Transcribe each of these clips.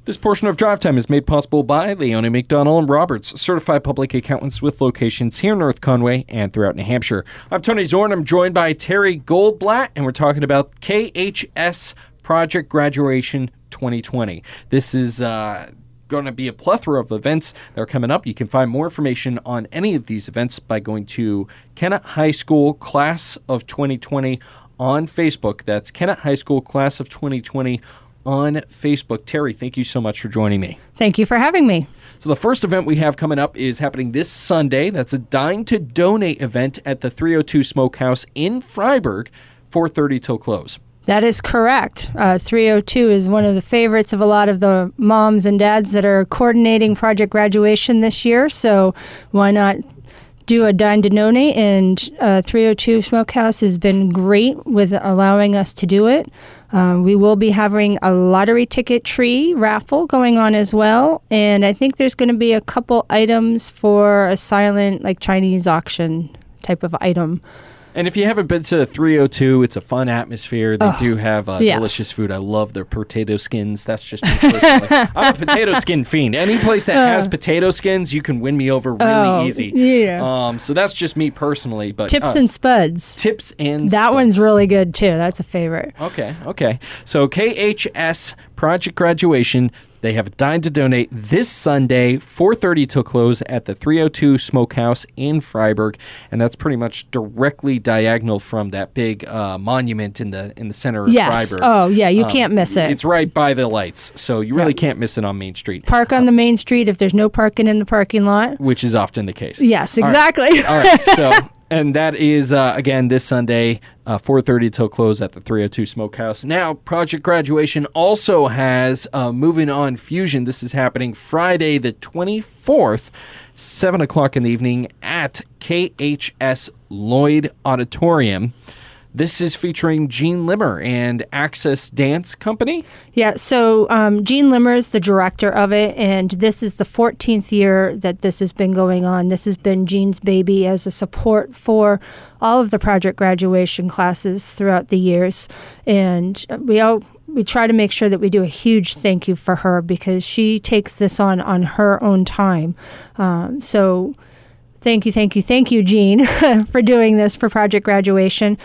This portion of Drive Time is made possible by Leone McDonald and Roberts, certified public accountants with locations here in North Conway and throughout New Hampshire. I'm Tony Zorn. I'm joined by Terry Goldblatt, and we're talking about KHS Project Graduation 2020. This is going to be a plethora of events that are coming up. You can find more information on any of these events by going to Kennett High School Class of 2020 on Facebook. That's Kennett High School Class of 2020 on Facebook. Terry, thank you so much for joining me. Thank you for having me. So the first event we have coming up is happening this Sunday. That's a Dine to Donate event at the 302 Smokehouse in Freiburg, 4:30 till close. That is correct. 302 is one of the favorites of a lot of the moms and dads that are coordinating Project Graduation this year. So why not do a Dine to Donate? And 302 Smokehouse has been great with allowing us to do it. We will be having a lottery ticket tree raffle going on as well. And I think there's going to be a couple items for a silent, like Chinese auction type of item. And if you haven't been to 302, it's a fun atmosphere. They do have yes. delicious food. I love their potato skins. That's just me personally. I'm a potato skin fiend. Any place that has potato skins, you can win me over really easy. Yeah. So that's just me personally. But Tips and Spuds. Tips and That Spuds. one's really good, too. That's a favorite. Okay. So KHS Project Graduation, they have a Dine to Donate this Sunday, 4:30 till close at the 302 Smokehouse in Freiburg, and that's pretty much directly diagonal from that big monument in the center of Freiburg. Oh, yeah, you can't miss it. It's right by the lights, so you really can't miss it on Main Street. Park on the main street if there's no parking in the parking lot. Which is often the case. Yes, exactly. All right, so... And that is, again, this Sunday, 4:30 till close at the 302 Smokehouse. Now, Project Graduation also has Moving On Fusion. This is happening Friday the 24th, 7 o'clock in the evening at KHS Lloyd Auditorium. This is featuring Gene Limmer and Access Dance Company. Yeah, so Gene Limmer is the director of it, and this is the 14th year that this has been going on. This has been Gene's baby as a support for all of the Project Graduation classes throughout the years. And we try to make sure that we do a huge thank you for her because she takes this on her own time. So thank you, Jean, for doing this for Project Graduation.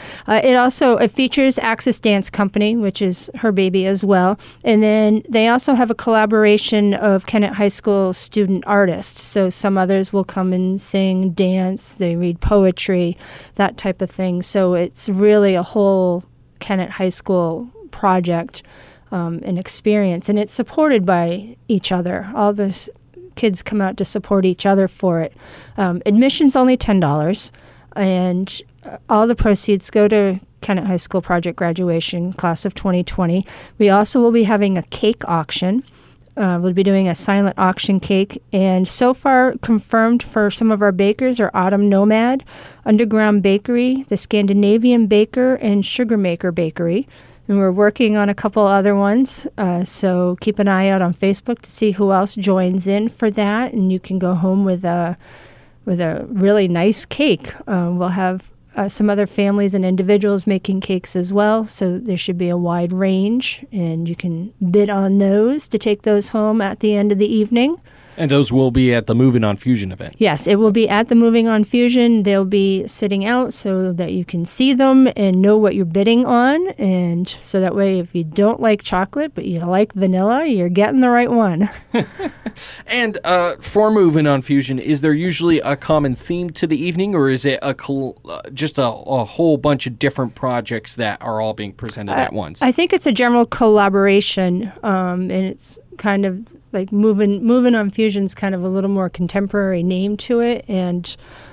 It features Access Dance Company, which is her baby as well. And then they also have a collaboration of Kennett High School student artists. So some others will come and sing, dance, they read poetry, that type of thing. So it's really a whole Kennett High School project and experience. And it's supported by each other. All this kids come out to support each other for it. Admission's only $10, and all the proceeds go to Kennett High School Project Graduation, Class of 2020. We also will be having a cake auction. We'll be doing a silent auction cake, and so far confirmed for some of our bakers are Autumn Nomad, Underground Bakery, the Scandinavian Baker, and Sugar Maker Bakery. And we're working on a couple other ones, so keep an eye out on Facebook to see who else joins in for that, and you can go home with a really nice cake. We'll have some other families and individuals making cakes as well, so there should be a wide range, and you can bid on those to take those home at the end of the evening. And those will be at the Moving On Fusion event. Yes, it will be at the Moving On Fusion. They'll be sitting out so that you can see them and know what you're bidding on. And so that way, if you don't like chocolate, but you like vanilla, you're getting the right one. And for Moving On Fusion, is there usually a common theme to the evening, or is it just a whole bunch of different projects that are all being presented at once? I think it's a general collaboration, and it's kind of like Moving On Fusion's kind of a little more contemporary name to it, and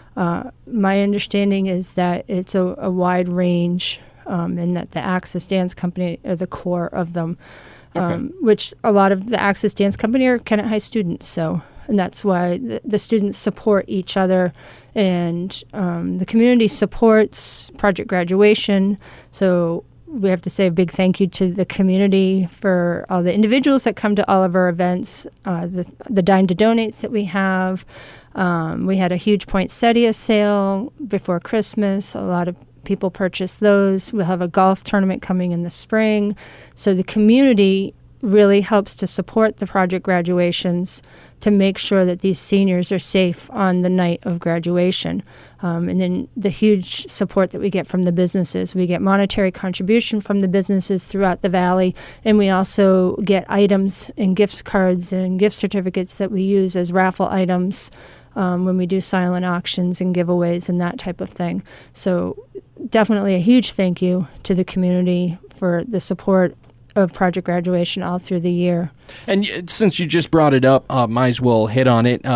my understanding is that it's a wide range, and that the Access Dance Company are the core of them, which a lot of the Access Dance Company are Kennett High students, and that's why the students support each other, and the community supports Project Graduation, so we have to say a big thank you to the community for all the individuals that come to all of our events, the Dine to Donates that we have. We had a huge poinsettia sale before Christmas. A lot of people purchased those. We'll have a golf tournament coming in the spring. So the community really helps to support the project graduations to make sure that these seniors are safe on the night of graduation. And then the huge support that we get from the businesses. We get monetary contribution from the businesses throughout the valley, and we also get items and gift cards and gift certificates that we use as raffle items when we do silent auctions and giveaways and that type of thing. So definitely a huge thank you to the community for the support of project graduation all through the year. And since you just brought it up, might as well hit on it.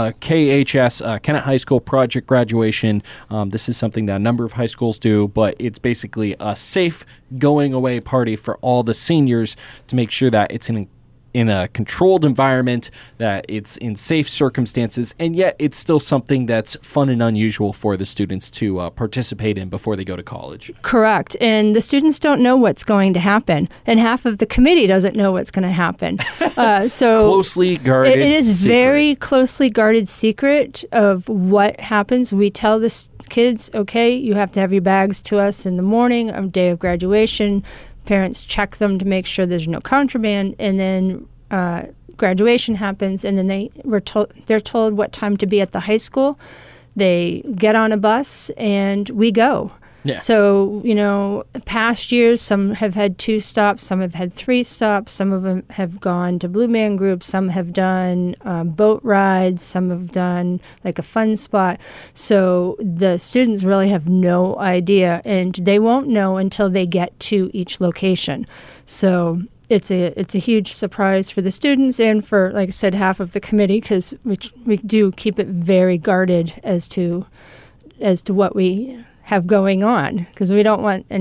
KHS, Kennett High School project graduation. This is something that a number of high schools do, but it's basically a safe going away party for all the seniors to make sure that it's in a controlled environment, that it's in safe circumstances, and yet it's still something that's fun and unusual for the students to participate in before they go to college. Correct. And the students don't know what's going to happen, and half of the committee doesn't know what's going to happen. So closely guarded It is secret. Very closely guarded secret of what happens. We tell the kids, okay, you have to have your bags to us in the morning of day of graduation. Parents check them to make sure there's no contraband, and then graduation happens, and then they're told what time to be at the high school. They get on a bus, and we go. Yeah. So, past years, some have had 2 stops, some have had 3 stops, some of them have gone to Blue Man Group, some have done boat rides, some have done like a fun spot. So the students really have no idea, and they won't know until they get to each location. So it's a huge surprise for the students and for, like I said, half of the committee, because we do keep it very guarded as to what we have going on, because we don't want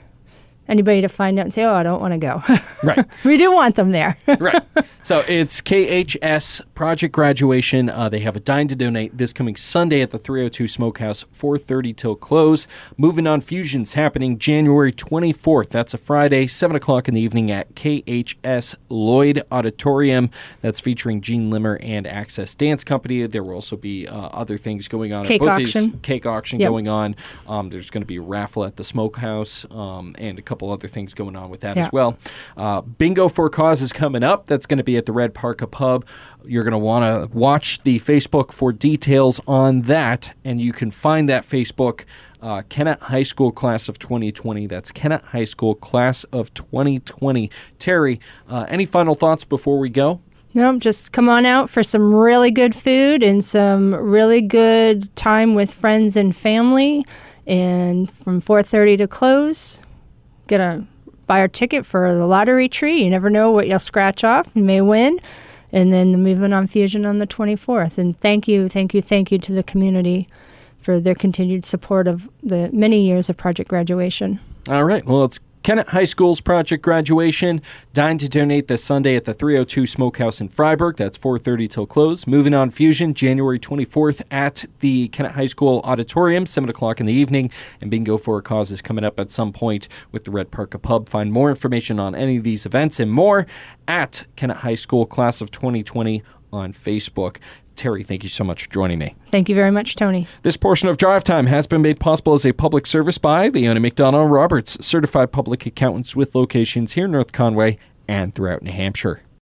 anybody to find out and say, oh, I don't want to go. Right. We do want them there. Right. So it's KHS project graduation. They have a dine to donate this coming Sunday at the 302 Smokehouse, 4:30 till close. Moving on Fusions happening January 24th. That's a Friday, 7 o'clock in the evening at KHS Lloyd Auditorium. That's featuring Gene Limmer and Access Dance Company. There will also be other things going on. Cake auction. Cake auction Yep. going on. There's going to be a raffle at the Smokehouse and a couple other things going on with that Yeah. as well. Bingo for a Cause is coming up. That's going to be at the Red Parka Pub. You're going to want to watch the Facebook for details on that, and you can find that Facebook, Kennett High School Class of 2020. That's Kennett High School Class of 2020. Terry, any final thoughts before we go? No, just come on out for some really good food and some really good time with friends and family. And from 4:30 to close, buy our ticket for the lottery tree. You never know what you'll scratch off. You may win. And then moving on Fusion on the 24th. And thank you to the community for their continued support of the many years of project graduation. All right. Well, it's Kennett High School's project graduation. Dine to donate this Sunday at the 302 Smokehouse in Freiburg. That's 4:30 till close. Moving on Fusion, January 24th at the Kennett High School Auditorium, 7 o'clock in the evening. And Bingo for a Cause is coming up at some point with the Red Parka Pub. Find more information on any of these events and more at Kennett High School Class of 2020 on Facebook. Terry, thank you so much for joining me. Thank you very much, Tony. This portion of Drive Time has been made possible as a public service by Leone McDonald Roberts, certified public accountants with locations here in North Conway and throughout New Hampshire.